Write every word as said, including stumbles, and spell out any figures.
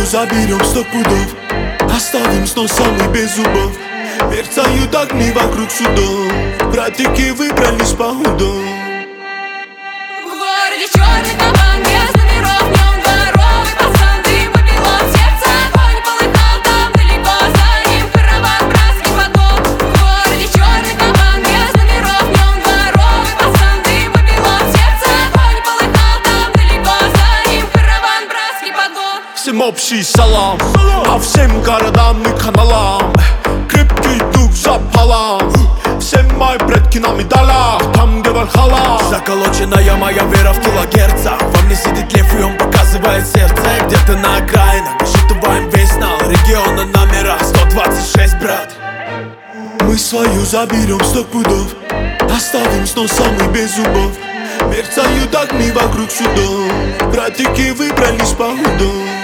свою заберем сто пудов, оставим с носом и без зубов. Мерцают огни вокруг судов, братики выбрались по худом. В городе черный кабан, без номеров, в нем дворовый пацан. Дым попило в сердце, огонь полыхал там далеко, за ним караван, братский подгон. В городе черный кабан, без номеров, в нем дворовый пацан. Дым попило в сердце, огонь полыхал там далеко, за ним караван, братский подгон. Всем общий салам, а всем городам и каналам крепкий дух запалам. Все мои предки на медалях, там где Вальхалла. Заколоченная моя вера в килогерцах. Во мне сидит лев и он показывает сердце. Где-то на окраинах высчитываем весь нал региона номера сто двадцать шесть, брат. Мы свою заберем сто пудов, оставим с носом и без зубов. Мерцают огни вокруг судов, братики выбрались по худом.